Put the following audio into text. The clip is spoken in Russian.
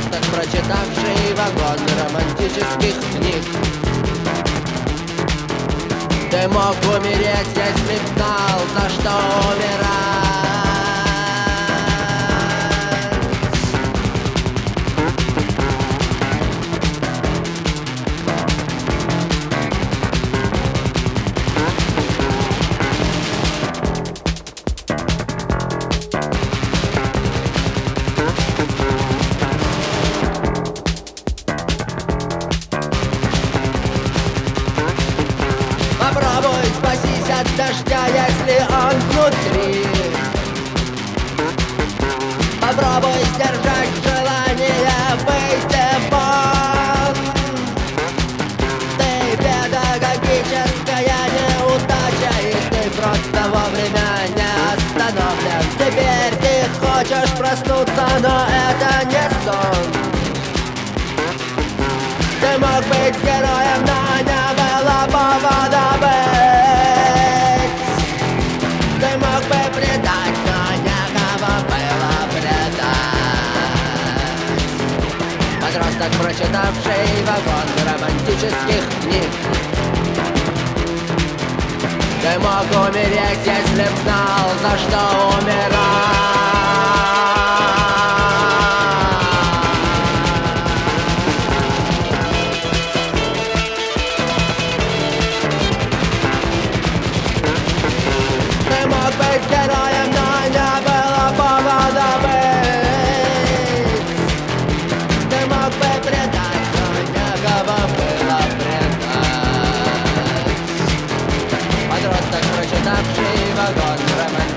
Подросток, прочитавший вагон романтических книг. Ты мог умереть, если б знал, за что умирать. Попробуй спасись от дождя, если он внутри. Попробуй сдержать желание выйти вон. Ты педагогическая неудача, и ты просто вовремя не остановлен. Теперь ты хочешь проснуться, но это не сон. Ты мог быть героем, но не было повода быть. Ты мог бы предать, но некого было предать. Подросток, прочитавший вагон романтических книг. Ты мог умереть, если б знал, за что умирать. Быть героем, но не было повода быть. Ты мог бы предать, но некого было предать. Подросток, прочитавший вагон романтических